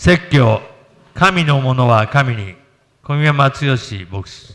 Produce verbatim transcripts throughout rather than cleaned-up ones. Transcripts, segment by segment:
説教、神のものは神に。小宮山剛牧師。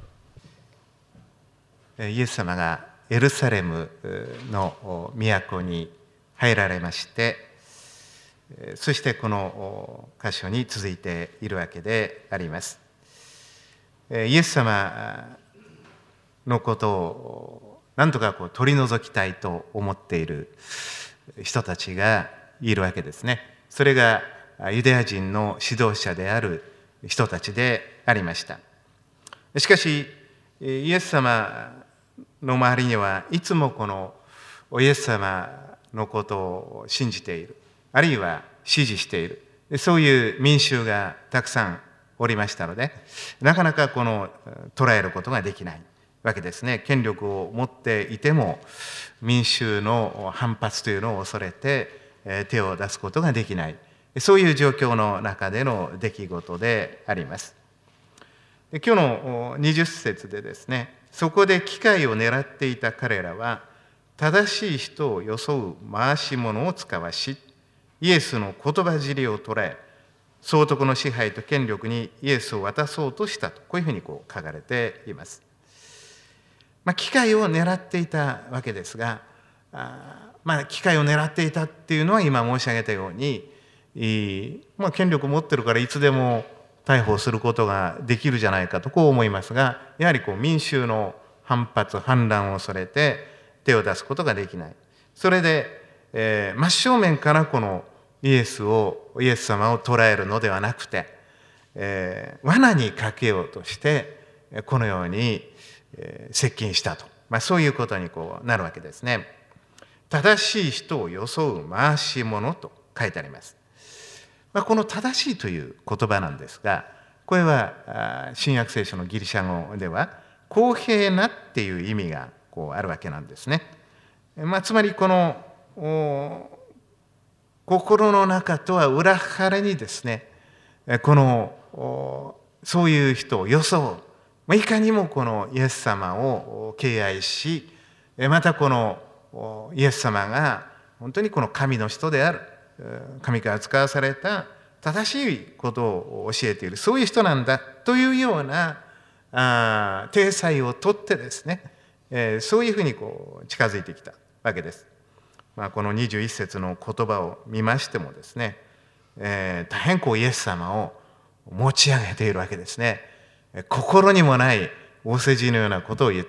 イエス様がエルサレムの都に入られまして、そしてこの箇所に続いているわけであります。イエス様のことを何とかこう取り除きたいと思っている人たちがいるわけですね。それがユダヤ人の指導者である人たちでありました。しかしイエス様の周りにはいつもこのイエス様のことを信じている、あるいは支持している、そういう民衆がたくさんおりましたので、なかなかこの捉えることができないわけですね。権力を持っていても民衆の反発というのを恐れて手を出すことができない、そういう状況の中での出来事であります。で今日のにじゅっ節でですね、そこで機会を狙っていた彼らは正しい人を装う回し者を使わし、イエスの言葉尻を捉え、総督の支配と権力にイエスを渡そうとしたと、こういうふうにこう書かれています。まあ、機会を狙っていたわけですが、あまあ、機会を狙っていたっていうのは今申し上げたように、まあ、権力を持ってるからいつでも逮捕することができるじゃないかとこう思いますが、やはりこう民衆の反発反乱を恐れて手を出すことができない。それで、えー、真正面からこのイエスをイエス様を捉えるのではなくて、えー、罠にかけようとしてこのように、えー、接近したと、まあ、そういうことにこうなるわけですね。正しい人を装う回し者と書いてあります。まあ、この正しいという言葉なんですが、これは新約聖書のギリシャ語では公平なっていう意味がこうあるわけなんですね。まあ、つまりこの心の中とは裏腹にですね、このそういう人を装う、いかにもこのイエス様を敬愛し、またこのイエス様が本当にこの神の人である、神から使わされた正しいことを教えている、そういう人なんだというようなあ体裁をとってですね、えー、そういうふうにこう近づいてきたわけです。まあ、このにじゅういっ節の言葉を見ましてもですね、えー、大変こうイエス様を持ち上げているわけですね。心にもない仰せじのようなことを言って、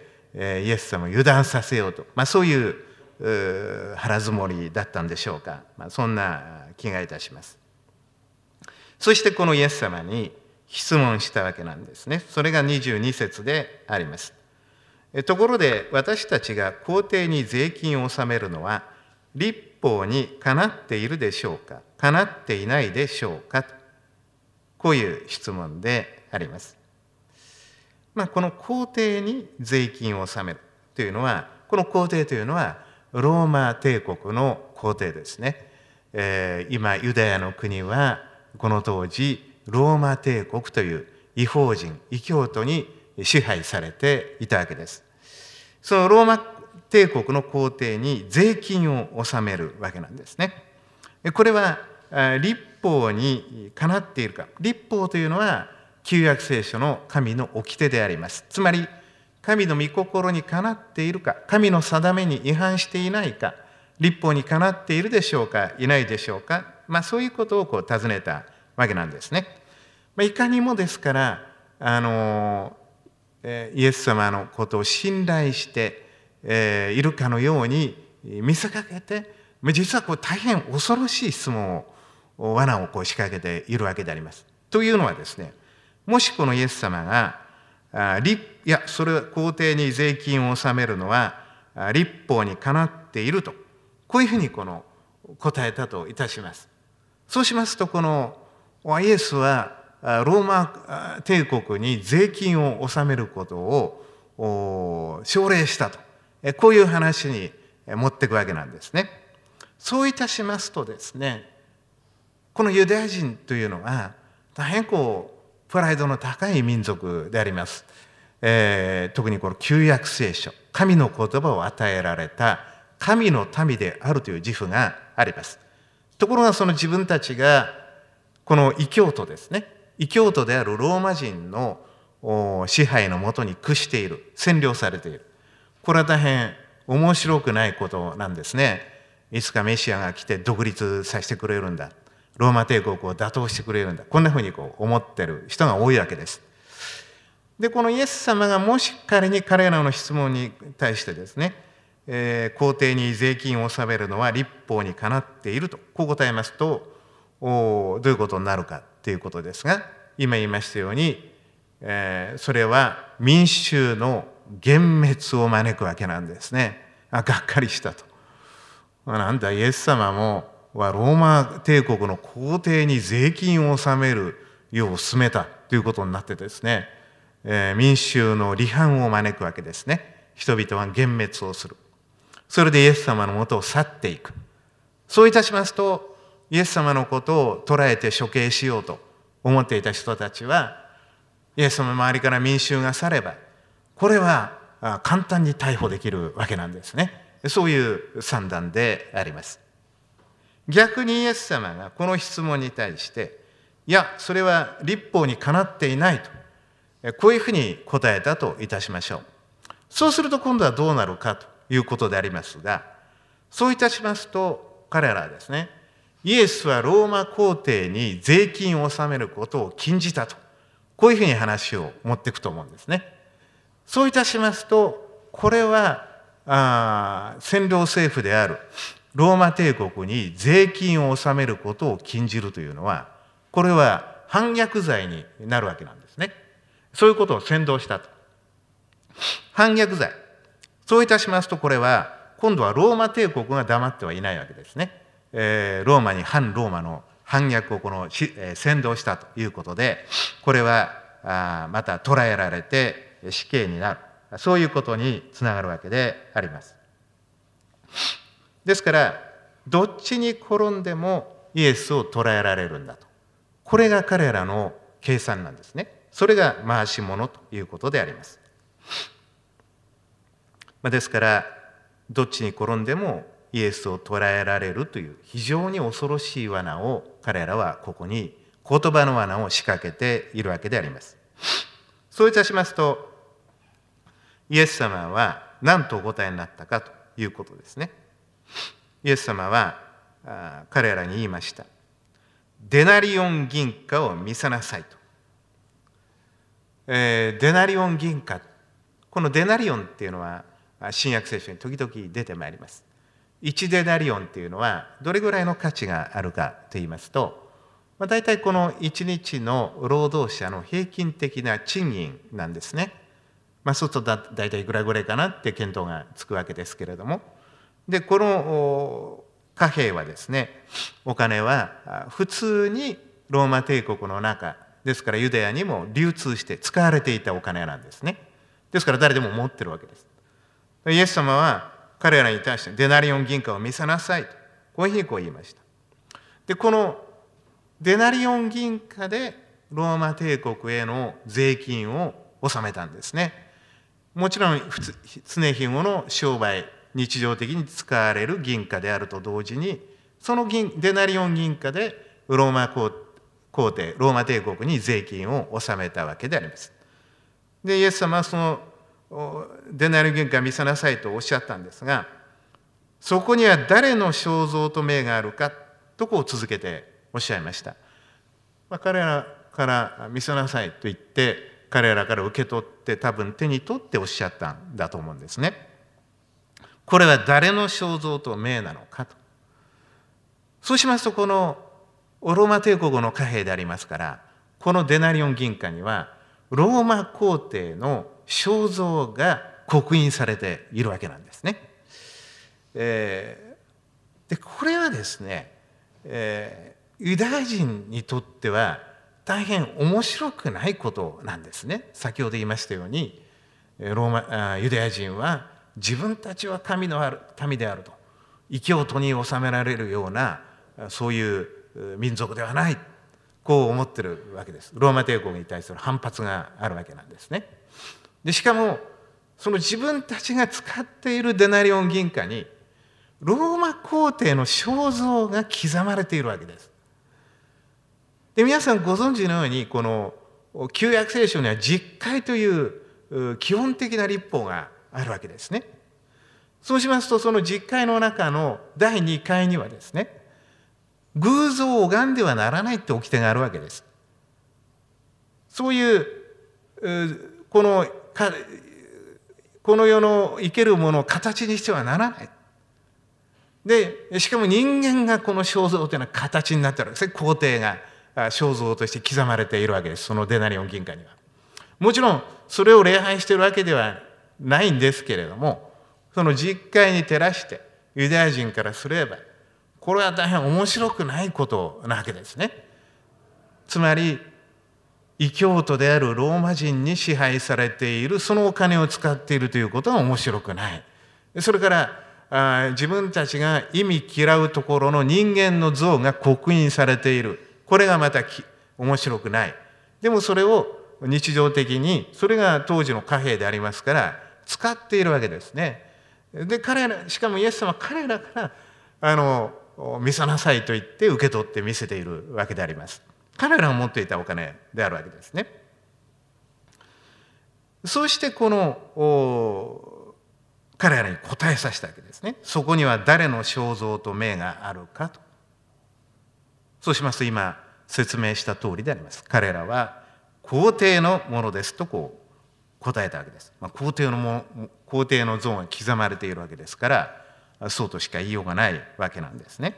えー、イエス様を油断させようと、まあ、そういう腹積もりだったんでしょうか。まあ、そんな気がいたします。そしてこのイエス様に質問したわけなんですね。それがにじゅうに節であります。ところで私たちが皇帝に税金を納めるのは律法にかなっているでしょうか、かなっていないでしょうか、こういう質問であります。まあ、この皇帝に税金を納めるというのは、この皇帝というのはローマ帝国の皇帝ですね。えー、今ユダヤの国はこの当時ローマ帝国という異邦人異教徒に支配されていたわけです。そのローマ帝国の皇帝に税金を納めるわけなんですね。これは律法にかなっているか。律法というのは旧約聖書の神の掟であります。つまり神の御心にかなっているか、神の定めに違反していないか、律法にかなっているでしょうか、いないでしょうか、まあ、そういうことをこう尋ねたわけなんですね。まあ、いかにもですから、あのイエス様のことを信頼して、えー、いるかのように見せかけて、実はこう大変恐ろしい質問を、罠をこう仕掛けているわけであります。というのはですね、もしこのイエス様があいやそれは皇帝に税金を納めるのは律法にかなっていると、こういうふうにこの答えたといたします。そうしますと、このイエスはローマ帝国に税金を納めることを奨励したと、こういう話に持っていくわけなんですね。そういたしますとですね、このユダヤ人というのは大変こうプライドの高い民族であります。えー、特にこの旧約聖書、神の言葉を与えられた神の民であるという自負があります。ところがその自分たちがこの異教徒ですね、異教徒であるローマ人の支配のもとに屈している、占領されている。これは大変面白くないことなんですね。いつかメシアが来て独立させてくれるんだ、ローマ帝国を打倒してくれるんだ、こんなふうにこう思ってる人が多いわけです。でこのイエス様がもし仮に彼らの質問に対してですね、えー、皇帝に税金を納めるのは律法にかなっているとこう答えますと、おどういうことになるかということですが、今言いましたように、えー、それは民衆の幻滅を招くわけなんですね。あがっかりしたと。なんだイエス様もはローマ帝国の皇帝に税金を納めるよう進めたということになってですね、えー、民衆の離反を招くわけですね。人々は幻滅をする。それでイエス様のもとを去っていく。そういたしますと、イエス様のことを捕らえて処刑しようと思っていた人たちは、イエス様の周りから民衆が去れば、これは簡単に逮捕できるわけなんですね。そういう算段であります。逆にイエス様がこの質問に対して、いや、それは律法にかなっていないと、こういうふうに答えたといたしましょう。そうすると今度はどうなるかということでありますが、そういたしますと彼らはですね、イエスはローマ皇帝に税金を納めることを禁じたと、こういうふうに話を持っていくと思うんですね。そういたしますと、これはあ占領政府であるローマ帝国に税金を納めることを禁じるというのは、これは反逆罪になるわけなんですね。そういうことを扇動したと。反逆罪。そういたしますと、これは今度はローマ帝国が黙ってはいないわけですね。えー、ローマに反ローマの反逆をこの、えー、扇動したということで、これはあまた捕らえられて死刑になる。そういうことにつながるわけであります。ですから、どっちに転んでもイエスを捕らえられるんだと。これが彼らの計算なんですね。それが回し物ということであります。ですから、どっちに転んでもイエスを捕らえられるという非常に恐ろしい罠を彼らはここに言葉の罠を仕掛けているわけであります。そういたしますと、イエス様は何とお答えになったかということですね。イエス様は彼らに言いました。デナリオン銀貨を見せなさいと。えー、デナリオン銀貨、このデナリオンっていうのは新約聖書に時々出てまいります。いちデナリオンっていうのはどれぐらいの価値があるかと言いますと、まあ、大体このいちにちの労働者の平均的な賃金なんですね。まあ、そうするとだ大体いくらぐらいかなって見当がつくわけですけれども、でこの貨幣はですね、お金は普通にローマ帝国の中ですからユダヤにも流通して使われていたお金なんですね。ですから誰でも持ってるわけです。イエス様は彼らに対してデナリオン銀貨を見せなさいと、こういうふうにこう言いました。でこのデナリオン銀貨でローマ帝国への税金を納めたんですね。もちろん常日頃の商売、日常的に使われる銀貨であると同時に、その銀デナリオン銀貨でローマ皇帝、ローマ帝国に税金を納めたわけであります。でイエス様はそのデナリオン銀貨見せなさいとおっしゃったんですが、そこには誰の肖像と名があるかとこう続けておっしゃいました。まあ、彼らから見せなさいと言って彼らから受け取って多分手に取っておっしゃったんだと思うんですね。これは誰の肖像と名なのかと。そうしますと、このローマ帝国の貨幣でありますから、このデナリオン銀貨にはローマ皇帝の肖像が刻印されているわけなんですね。えー、でこれはですね、えー、ユダヤ人にとっては大変面白くないことなんですね。先ほど言いましたように、ローマあユダヤ人は自分たちは神のある民であると、異教徒に治められるようなそういう民族ではない、こう思ってるわけです。ローマ帝国に対する反発があるわけなんですね。でしかもその自分たちが使っているデナリオン銀貨にローマ皇帝の肖像が刻まれているわけです。 で、皆さんご存知のように、この旧約聖書には十戒という基本的な律法があるわけですね。そうしますと、その十戒の中のだいにかいにはですね、偶像を拝んではならないって掟があるわけです。そういうこのこの世の生けるものを形にしてはならない。で、しかも人間がこの肖像というのは形になっているわけですね。皇帝が肖像として刻まれているわけです。そのデナリオン銀貨には。もちろんそれを礼拝しているわけではないんですけれども、その十戒に照らしてユダヤ人からすればこれは大変面白くないことなわけですね。つまり異教徒であるローマ人に支配されているそのお金を使っているということは面白くない。それからあ自分たちが忌み嫌うところの人間の像が刻印されている。これがまたき面白くない。でもそれを日常的に、それが当時の貨幣でありますから使っているわけですね。で、彼ら、しかもイエス様は彼らからあの見せなさいと言って受け取って見せているわけであります。彼らが持っていたお金であるわけですね。そうしてこの彼らに答えさせたわけですね。そこには誰の肖像と名があるかと。そうしますと今説明した通りであります。彼らは皇帝のものですとこう答えたわけです。まあ、皇帝のも皇帝の像が刻まれているわけですから、そうとしか言いようがないわけなんですね。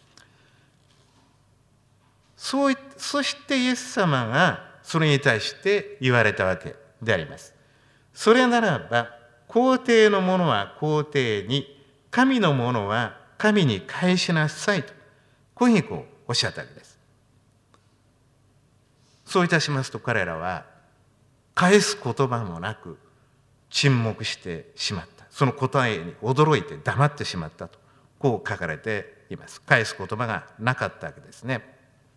そうそしてイエス様がそれに対して言われたわけであります。それならば皇帝のものは皇帝に、神のものは神に返しなさいと、こういうふうにこうおっしゃったわけです。そういたしますと彼らは返す言葉もなく沈黙してしまった。その答えに驚いて黙ってしまったと、こう書かれています。返す言葉がなかったわけですね。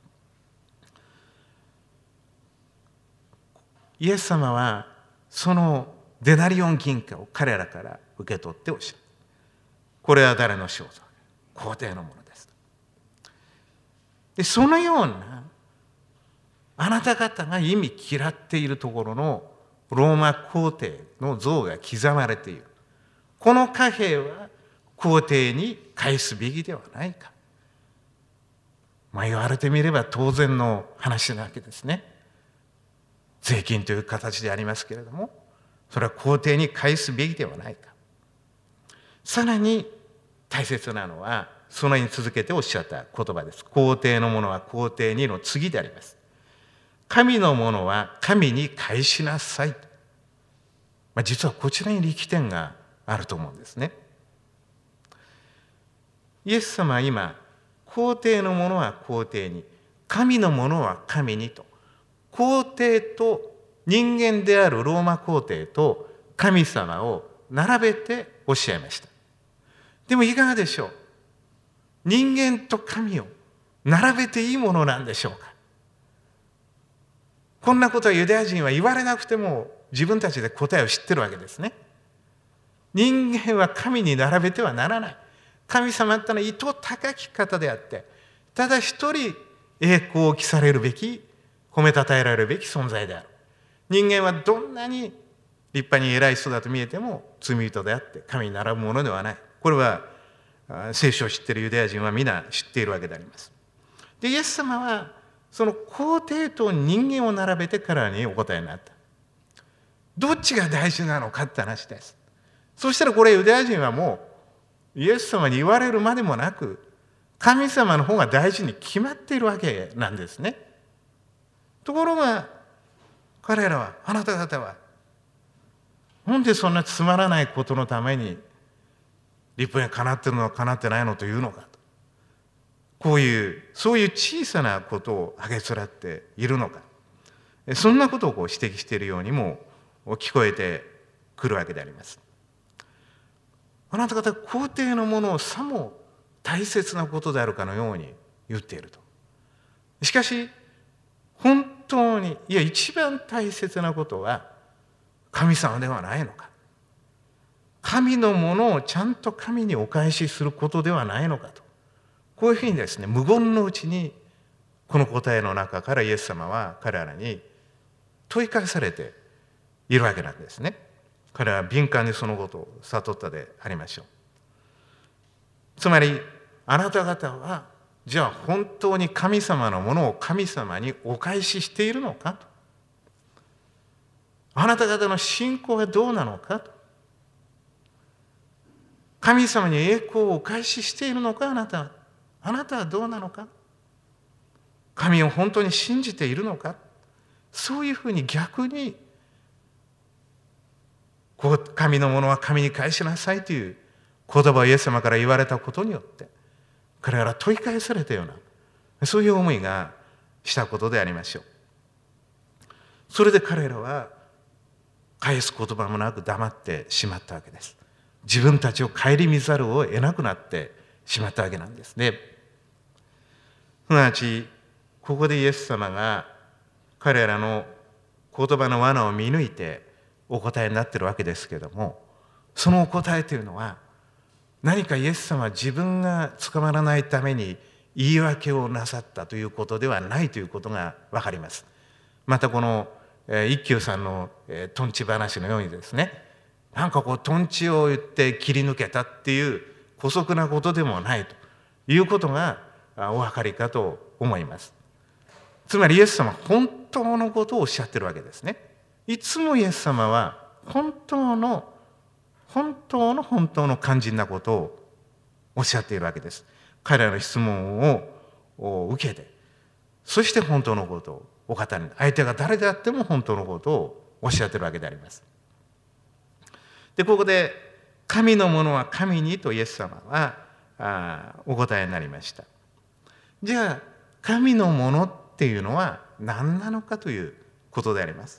イエス様はそのデナリオン銀貨を彼らから受け取っておっしゃる。これは誰の肖像？皇帝のものです。で、そのようなあなた方が意味嫌っているところのローマ皇帝の像が刻まれている。この貨幣は皇帝に返すべきではないか。まあ言われてみれば当然の話なわけですね。税金という形でありますけれども、それは皇帝に返すべきではないか。さらに大切なのはそのに続けておっしゃった言葉です。皇帝のものは皇帝にの次であります。神のものは神に返しなさい。まあ、実はこちらに力点があると思うんですね。イエス様は今、皇帝のものは皇帝に、神のものは神にと、皇帝と人間であるローマ皇帝と神様を並べておっしゃいました。でもいかがでしょう。人間と神を並べていいものなんでしょうか。こんなことはユダヤ人は言われなくても自分たちで答えを知ってるわけですね。人間は神に並べてはならない。神様ってのは意図高き方であって、ただ一人栄光を期されるべき、褒めたたえられるべき存在である。人間はどんなに立派に偉い人だと見えても罪人であって神に並ぶものではない。これは聖書を知っているユダヤ人は皆知っているわけであります。で、イエス様はその皇帝と人間を並べて彼らにお答えになった。どっちが大事なのかって話です。そしたらこれユダヤ人はもうイエス様に言われるまでもなく神様の方が大事に決まっているわけなんですね。ところが彼らは、あなた方はなんでそんなつまらないことのために立法にかなってるのかなってないのというのかと、こういうそういう小さなことを挙げつらっているのか、そんなことをこう指摘しているようにも聞こえてくるわけであります。あなた方皇帝のものをさも大切なことであるかのように言っていると。しかし本当に、いや一番大切なことは神様ではないのか、神のものをちゃんと神にお返しすることではないのかと、こういうふうにですね無言のうちにこの答えの中からイエス様は彼らに問い返されているわけなんですね。彼らは敏感にそのことを悟ったでありましょう。つまりあなた方はじゃあ本当に神様のものを神様にお返ししているのかと。あなた方の信仰はどうなのかと。神様に栄光をお返ししているのか、あなたは。あなたはどうなのか。神を本当に信じているのか。そういうふうに逆に神のものは神に返しなさいという言葉をイエス様から言われたことによって彼らは問い返されたようなそういう思いがしたことでありましょう。それで彼らは返す言葉もなく黙ってしまったわけです。自分たちを顧みざるを得なくなってしまったわけなんですね。すなわちここでイエス様が彼らの言葉の罠を見抜いてお答えになっているわけですけれども、そのお答えというのは何かイエス様は自分が捕まらないために言い訳をなさったということではないということが分かります。またこの一休さんのとんち話のようにですね、なんかこうとんちを言って切り抜けたっていう姑息なことでもないということがお分かりかと思います。つまりイエス様は本当のことをおっしゃってるわけですね。いつもイエス様は本当の本当の本当の肝心なことをおっしゃっているわけです。彼らの質問を受けて、そして本当のことをお語りに、相手が誰であっても本当のことをおっしゃっているわけであります。で、ここで神のものは神にとイエス様はあお答えになりました。じゃあ神のものっていうのは何なのかということであります。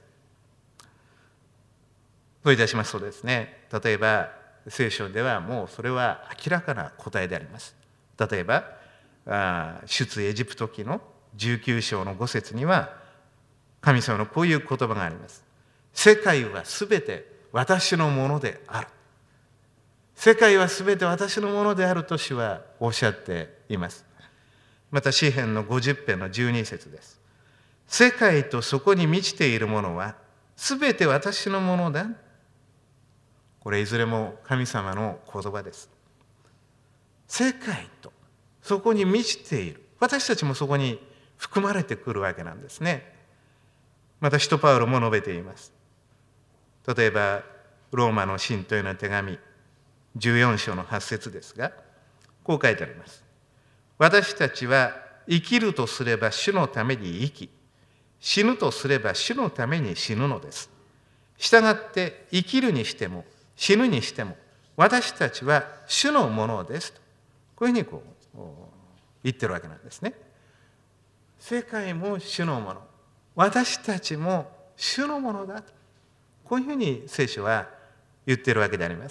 そういたしますとですね、例えば聖書ではもうそれは明らかな答えであります。例えば出エジプト記のじゅうきゅう章のご節には神様のこういう言葉があります。世界はすべて私のものである。世界はすべて私のものであると主はおっしゃっています。また詩編のごじゅっ編のじゅうに節です。世界とそこに満ちているものはすべて私のものだ。これいずれも神様の言葉です。世界とそこに満ちている。私たちもそこに含まれてくるわけなんですね。また使徒パウロも述べています。例えばローマの信徒への手紙じゅうよん章のはち節ですが、こう書いてあります。私たちは生きるとすれば主のために生き、死ぬとすれば主のために死ぬのです。したがって生きるにしても死ぬにしても私たちは主のものですと、こういうふうにこう言ってるわけなんですね。世界も主のもの、私たちも主のものだと、こういうふうに聖書は言ってるわけであります。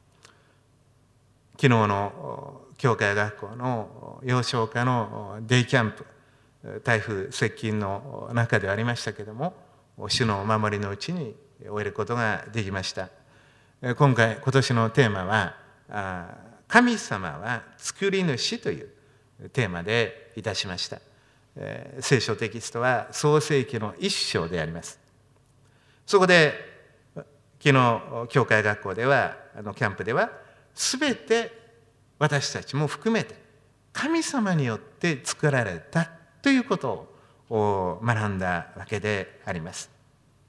昨日の教会学校の幼少科のデイキャンプ、台風接近の中でありましたけれども、主のお守りのうちに終えることができました。今回今年のテーマは神様は作り主というテーマでいたしました。聖書テキストは創世記の一章であります。そこで昨日教会学校ではあのキャンプでは全て私たちも含めて神様によって作られたということを学んだわけであります。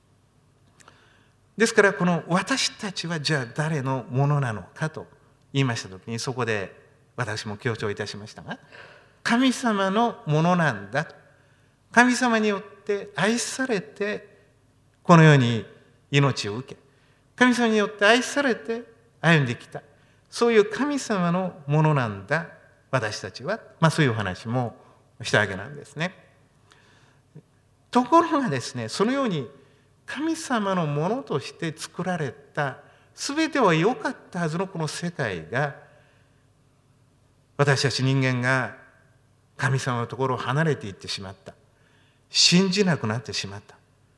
ですからこの私たちはじゃあ誰のものなのかと言いましたときに、そこで私も強調いたしましたが、神様のものなんだ、神様によって愛されてこの世に命を受け、神様によって愛されて歩んできた、そういう神様のものなんだ私たちは、まあ、そういうお話もしたわけなんですね。ところがですね、そのように神様のものとして作られた全ては良かったはずのこの世界が、私たち人間が神様のところを離れていってしまった、信じなくなってしまった、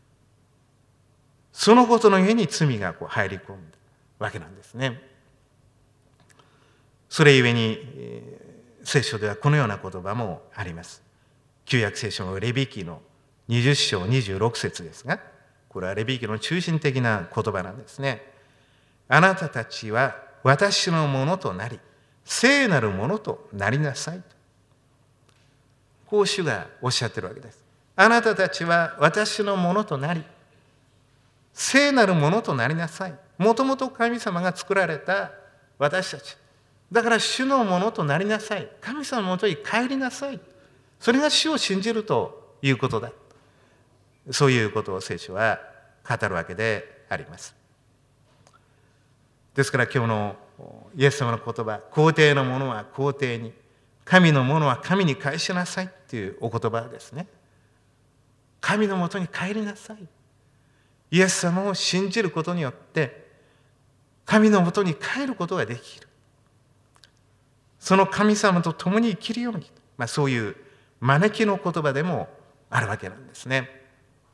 そのことのゆえに罪がこう入り込んだわけなんですね。それゆえに聖書ではこのような言葉もあります。 旧約聖書のレビ記のにじゅっ章にじゅうろく節ですが、これはレビ記の中心的な言葉なんですね。あなたたちは私のものとなり、聖なるものとなりなさい。こう主がおっしゃってるわけです。あなたたちは私のものとなり、聖なるものとなりなさい。もともと神様が作られた私たち。だから主のものとなりなさい。神様のもとに帰りなさい。それが主を信じるということだ。そういうことを聖書は語るわけであります。ですから今日のイエス様の言葉、皇帝のものは皇帝に、神のものは神に返しなさいっていうお言葉ですね。神のもとに帰りなさい。イエス様を信じることによって神のもとに帰ることができる。その神様と共に生きるように、まあ、そういう招きの言葉でもあるわけなんですね。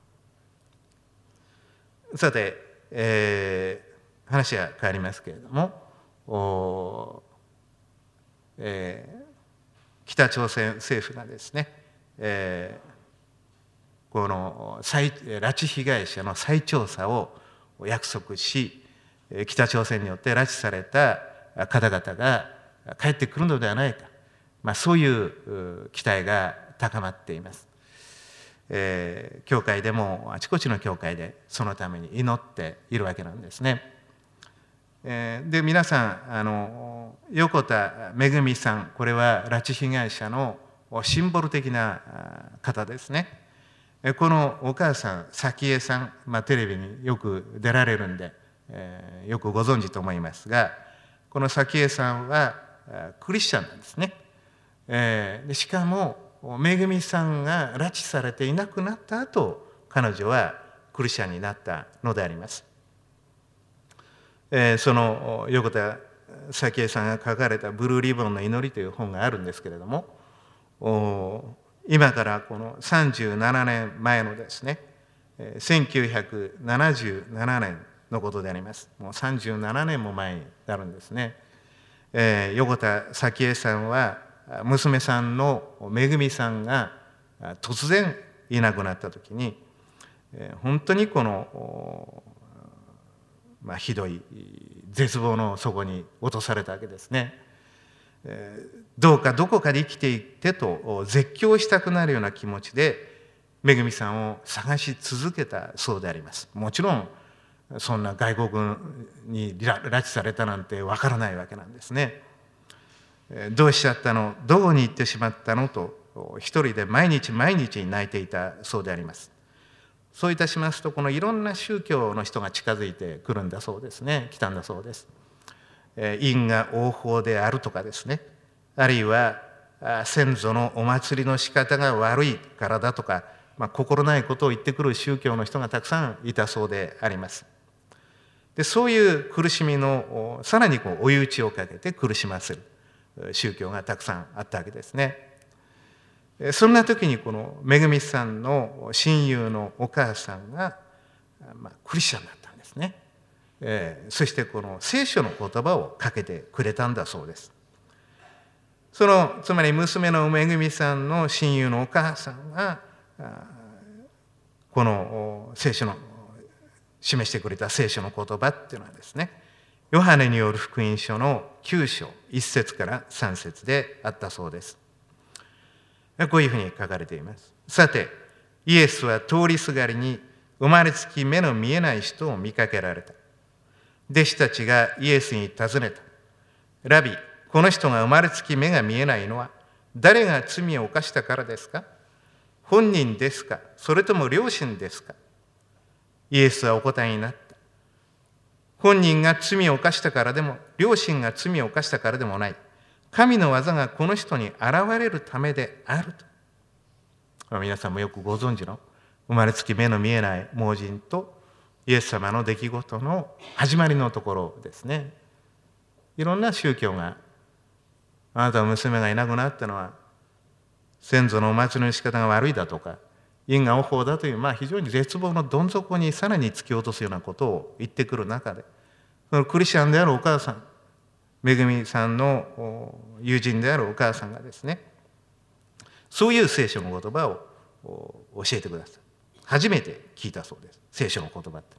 さて、えー、話は変わりますけれども、えー、北朝鮮政府がですね、えー、この再拉致被害者の再調査を約束し、北朝鮮によって拉致された方々が帰ってくるのではないか、まあ、そういう期待が高まっています。えー、教会でもあちこちの教会でそのために祈っているわけなんですね。えー、で皆さんあの横田めぐみさん、これは拉致被害者のシンボル的な方ですね。このお母さん早紀江さん、まあ、テレビによく出られるんで、えー、よくご存知と思いますが、この早紀江さんはクリスチャンなんですね。えー、でしかもめぐみさんが拉致されていなくなった後、彼女はクリスチャンになったのであります。えー、その横田早紀江さんが書かれた「ブルーリボンの祈り」という本があるんですけれども、今からこのさんじゅうななねんまえのですね、せんきゅうひゃくななじゅうななねんのことであります。もうさんじゅうななねんも前になるんですね。えー、横田早紀江さんは娘さんのめぐみさんが突然いなくなった時に、本当にこの、まあ、ひどい絶望の底に落とされたわけですね。どうかどこかで生きていってと絶叫したくなるような気持ちでめぐみさんを探し続けたそうであります。もちろんそんな外国に拉致されたなんてわからないわけなんですね。どうしちゃったの、どこに行ってしまったのと一人で毎日毎日泣いていたそうであります。そういたしますと、このいろんな宗教の人が近づいてくるんだそうですね、来たんだそうです。因果応報であるとかですね、あるいは先祖のお祭りの仕方が悪いからだとか、まあ、心ないことを言ってくる宗教の人がたくさんいたそうであります。でそういう苦しみのさらにこう追い打ちをかけて苦しませる宗教がたくさんあったわけですね。そんな時にこのめぐみさんの親友のお母さんが、まあ、クリスチャンだったんですね。えー、そしてこの聖書の言葉をかけてくれたんだそうです。そのつまり娘のめぐみさんの親友のお母さんがこの聖書の示してくれた聖書の言葉っていうのはですね、ヨハネによる福音書のきゅう章いち節からさん節であったそうです。こういうふうに書かれています。さて、イエスは通りすがりに生まれつき目の見えない人を見かけられた。弟子たちがイエスに尋ねた。ラビ、この人が生まれつき目が見えないのは誰が罪を犯したからですか？本人ですか？それとも両親ですか？イエスはお答えになった。本人が罪を犯したからでも、両親が罪を犯したからでもない。神の技がこの人に現れるためであると。皆さんもよくご存知の生まれつき目の見えない盲人とイエス様の出来事の始まりのところですね。いろんな宗教が、あなたの娘がいなくなったのは先祖のお祭りの仕方が悪いだとか、因果応報だという、まあ、非常に絶望のどん底にさらに突き落とすようなことを言ってくる中で、そのクリスチャンであるお母さん、めぐみさんの友人であるお母さんがですね、 そういう聖書の言葉を教えてください。初めて聞いたそうです、聖書の言葉って。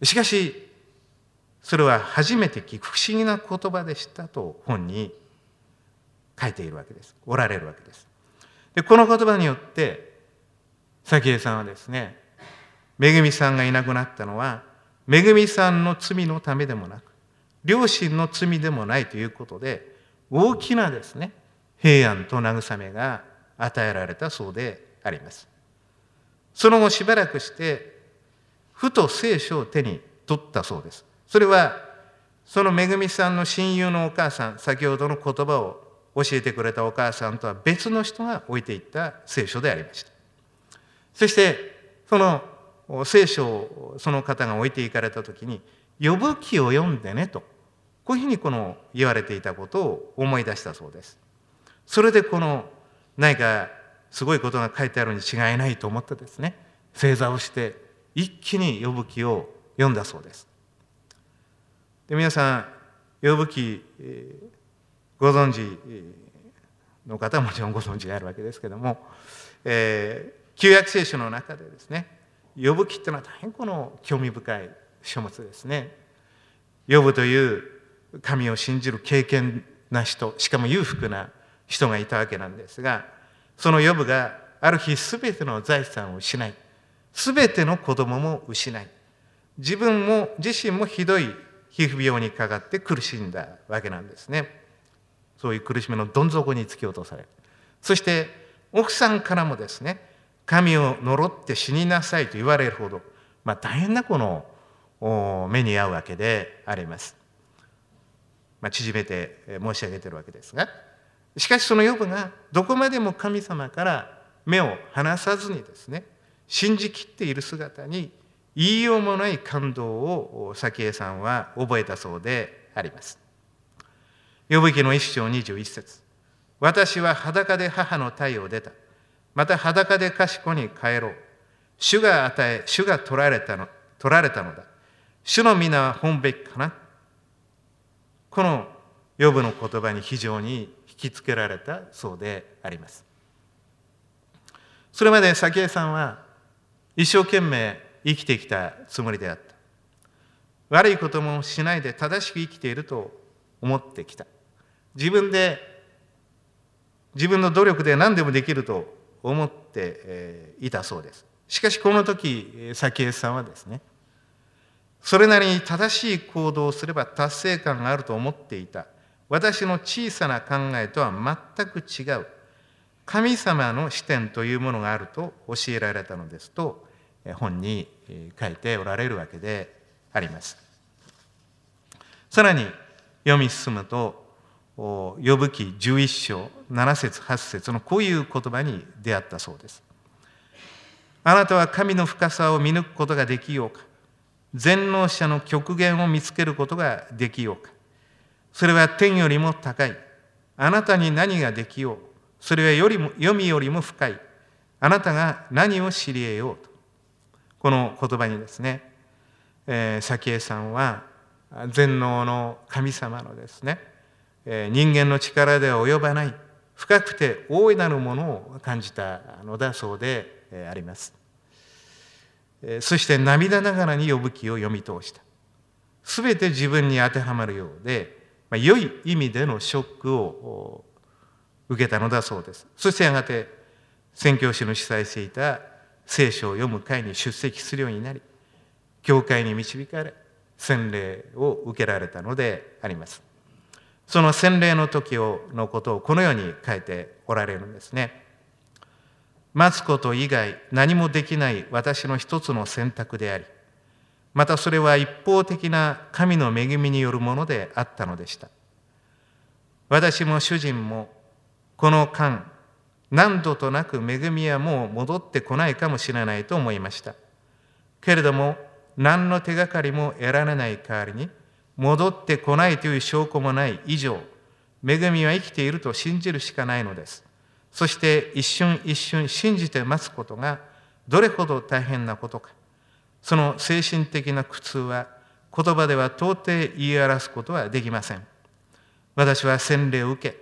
しかしそれは初めて聞く不思議な言葉でしたと本に書いているわけです。おられるわけです。でこの言葉によってサキエさんはですね、めぐみさんがいなくなったのはめぐみさんの罪のためでもなく両親の罪でもないということで、大きなですね平安と慰めが与えられたそうであります。その後しばらくしてふと聖書を手に取ったそうです。それはそのめぐみさんの親友のお母さん、先ほどの言葉を教えてくれたお母さんとは別の人が置いていった聖書でありました。そしてその聖書をその方が置いていかれた時に、呼ぶ記を読んでねと、こういうふうにこの言われていたことを思い出したそうです。それでこの何かすごいことが書いてあるに違いないと思ってですね、正座をして一気に呼ぶ記を読んだそうです。で皆さん呼ぶ記、えー、ご存知の方はもちろんご存知であるわけですけども、えー、旧約聖書の中でですね、呼ぶ記っていうのは大変この興味深い書物ですね。呼ぶという神を信じる敬虔な人、しかも裕福な人がいたわけなんですが、その呼ぶがある日すべての財産を失い、すべての子供も失い、自分も自身もひどい皮膚病にかかって苦しんだわけなんですね。そういう苦しみのどん底に突き落とされる。そして奥さんからもですね、神を呪って死になさいと言われるほど、まあ、大変なこの目に遭うわけであります。まあ、縮めて申し上げているわけですが、しかしそのヨブがどこまでも神様から目を離さずにですね、信じきっている姿に言いようもない感動をサキエさんは覚えたそうであります。ヨブ記の一章にじゅう一節、私は裸で母の体を出た。また裸で賢に帰ろう。主が与え、主が取られたの、取られたのだ。主の皆は本べきかな。このヨブの言葉に非常に引きつけられたそうであります。それまでサキエさんは一生懸命生きてきたつもりであった。悪いこともしないで正しく生きていると思ってきた。自分で自分の努力で何でもできると思っていたそうです。しかしこの時サキエさんはですね、それなりに正しい行動をすれば達成感があると思っていた私の小さな考えとは全く違う神様の視点というものがあると教えられたのですと本に書いておられるわけであります。さらに読み進むとヨブ記じゅういっ章なな節はち節のこういう言葉に出会ったそうです。あなたは神の深さを見抜くことができようか。全能者の極限を見つけることができようか。それは天よりも高い。あなたに何ができよう。それはよりも読みよりも深い。あなたが何を知り得ようと。この言葉にですね、えー、サキエさんは全能の神様のですね、えー、人間の力では及ばない深くて大いなるものを感じたのだそうであります。そして涙ながらにヨブ記を読み通した。すべて自分に当てはまるようで、まあ、良い意味でのショックを受けたのだそうです。そしてやがて宣教師の主催していた聖書を読む会に出席するようになり、教会に導かれ洗礼を受けられたのであります。その洗礼の時をのことをこのように書いておられるんですね。待つこと以外何もできない私の一つの選択であり、またそれは一方的な神の恵みによるものであったのでした。私も主人もこの間何度となく恵みはもう戻ってこないかもしれないと思いました。けれども何の手がかりも得られない代わりに、戻ってこないという証拠もない以上、恵みは生きていると信じるしかないのです。そして一瞬一瞬信じて待つことがどれほど大変なことか、その精神的な苦痛は言葉では到底言い表すことはできません。私は洗礼を受け、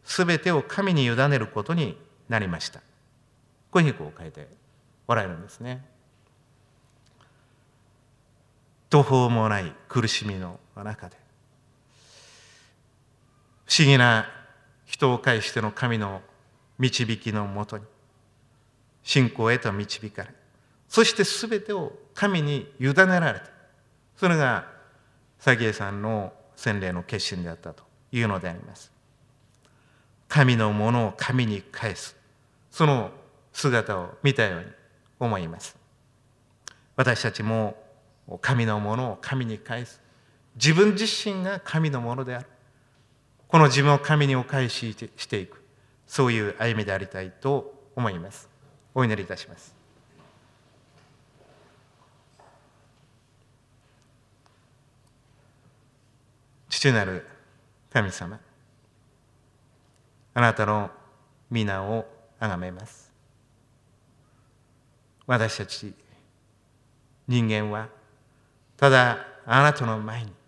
すべてを神に委ねることになりました。こういうふうに書いておられるんですね。途方もない苦しみの中で、不思議な人を介しての神の導きのもとに信仰へと導かれ、そしてすべてを神に委ねられた。それがサギエさんの洗礼の決心であったというのであります。神のものを神に返す、その姿を見たように思います。私たちも神のものを神に返す、自分自身が神のものである、この自分を神にお返ししていく、そういう歩みでありたいと思います。お祈りいたします。父なる神様、あなたの皆をあがめます。私たち人間はただあなたの前に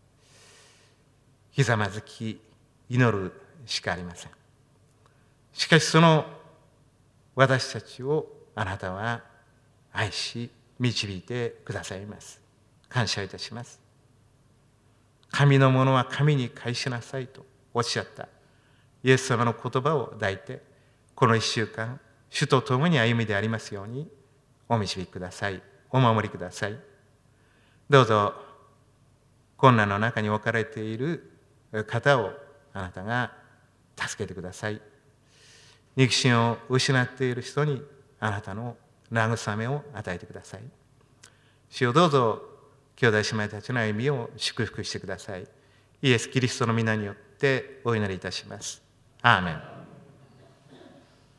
ひざまずき祈るしかありません。しかしその私たちをあなたは愛し導いてくださいます。感謝いたします。神のものは神に返しなさいとおっしゃったイエス様の言葉を抱いて、この一週間主と共に歩みでありますようにお導きください。お守りください。どうぞ困難の中に置かれている方をあなたが助けてください。肉親を失っている人にあなたの慰めを与えてください。主よ、どうぞ兄弟姉妹たちの歩みを祝福してください。イエス・キリストの皆によってお祈りいたします。アーメン。